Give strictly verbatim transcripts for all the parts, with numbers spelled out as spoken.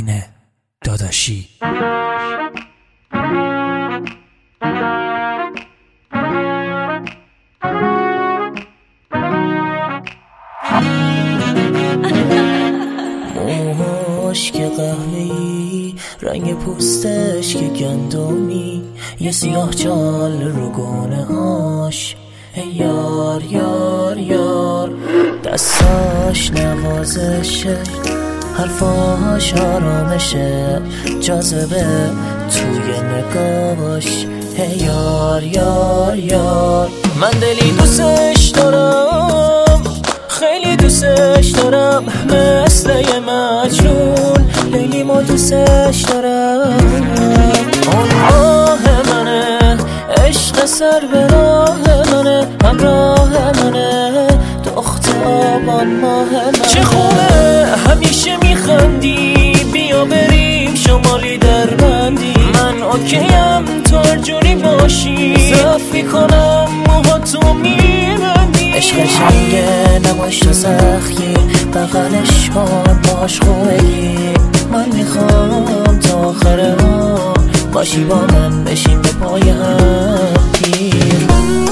آینه داداشی. موهاش که قهوه‌ای، رنگ پوستش که گندمی، یه سیاه چال رو گونه هاش. یار یار یار، دستاش نوازشه، حرفاش آرامشه، جاذبه توی نگاهش. یار یار یار، من دلی دوستش دارم، خیلی دوستش دارم، مثل یه مجنون لیلی ما دوستش دارم. اون آه منه، عشق سر به راه منه، همراه منه، دخت آبان ماه منه. چه خوبه همیشه میخندی، بیا بریم شمالی در بندی، من اوکیم تو هر جوری باشی، صفی کنم موها تو میبندی. عشق شنگه نباش تو سخی، بغلش کن باش خوبگی، من میخوام تا آخر ما باشی با من، بشیم به پای هم پیر.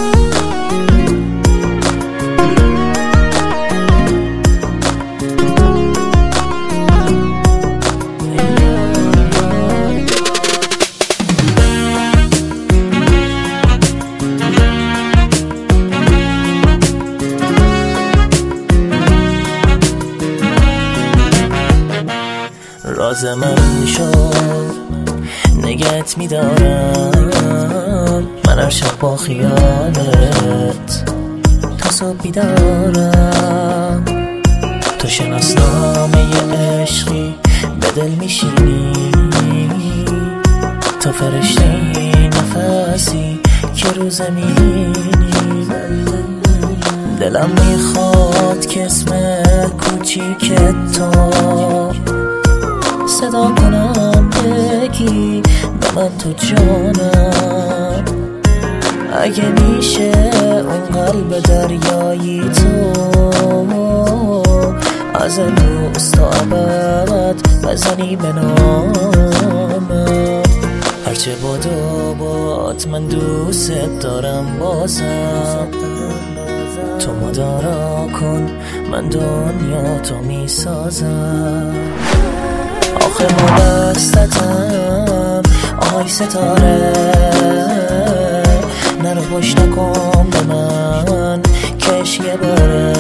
راز من شد نگهت میدارم، من هر شب با خیالت تا صبح بیدارم. تو شناسنامه عشقی به دل میشینی، تو فرشته نفسی که رو زمینی. دلم میخواد که اسم کوچیک تو صدا کنم، بگی به من تو جانم. اگه میشه اون قلب دریایی تو از امروز تا ابد بزنی به نامم. هرچه باد و باد من دوست دارم بازم، تو مدارا کن من دنیا تو میسازم. آخه ما بستتم آهای ستاره، نرو باش نکن به من کش یه باره.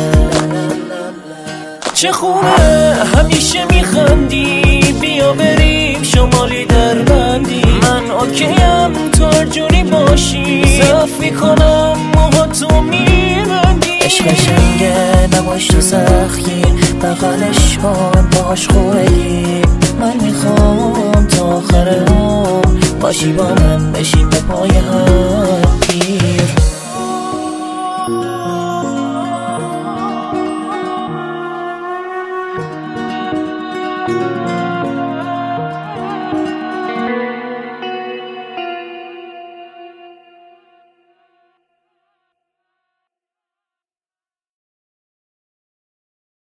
چه خوبه همیشه میخندی، بیا بریم شمالی در بندی، من اوکیم تو هر جوری باشی، صفی کنم موها تو میبندی. عشق شنگه نباش تو سخی، بغلش کن باش خوبگی، من میخوام تا آخر عمر باشی با من، بشیم به پای هم پیر.